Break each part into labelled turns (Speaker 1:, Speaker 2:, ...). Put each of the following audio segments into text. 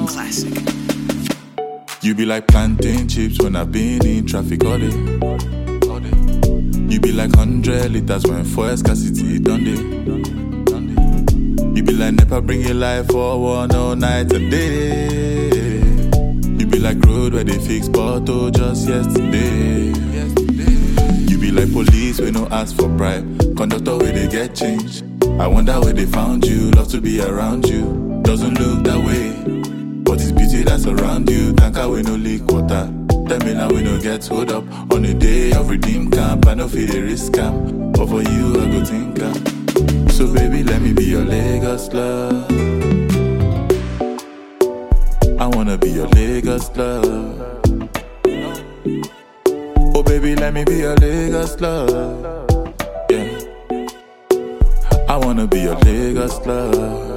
Speaker 1: classic.
Speaker 2: You be like plantain chips when I've been in traffic all day. You be like 100 liters when fuel scarcity done day. You be like never bring your life forward all night and day. You be like road where they fix bottle just yesterday. You be like police when no ask for bribe, conductor where they get change. I wonder where they found you, love to be around you. Doesn't look that way, but it's beauty that's around you. Tanker we no leak water. Tell me now we no get hold up on the day of redeem camp. I no feel the risk camp, but for you I go think am. So baby, let me be your Lagos love. I wanna be your Lagos love. Oh baby, let me be your Lagos love. Yeah, I wanna be your Lagos love.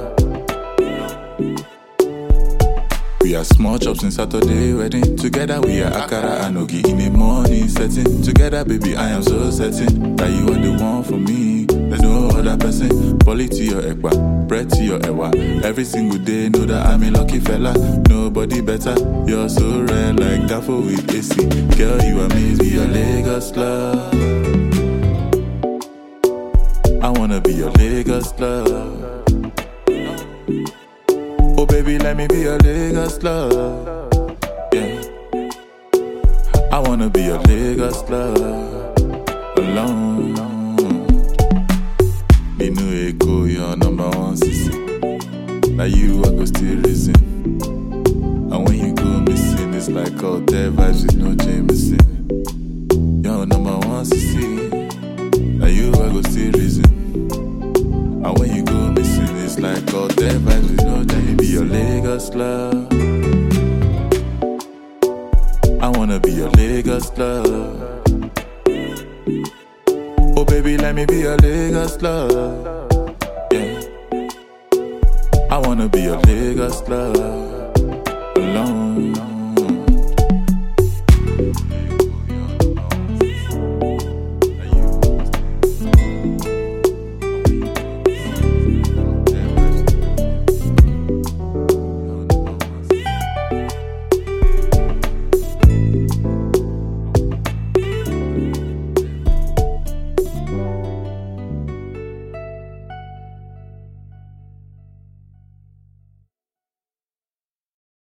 Speaker 2: We are small chops in Saturday wedding. Together we are akara and ogi in the morning setting. Together baby, I am so certain that you are the one for me. There's no other person. Bully to your ekba, bread to your ewa. Every single day, know that I'm a lucky fella. Nobody better. You're so rare, like Daffo with AC. Girl, you amaze me, your Lagos love. I wanna be your Lagos love. Oh baby, let me be your Lagos love. Yeah, I wanna be your Lagos love. Alone. Ninu Eko, your number one sissy. Now you I go still reason. And when you go missing, it's like all their vibes with no Jameson. Your number one sissy. Now you I go still reason. And when you go missing, it's like all their vibes with no Jameson. Be your Lagos love. I wanna be your Lagos love. Oh baby, let me be your Lagos love. Yeah, I wanna be your Lagos love. Alone.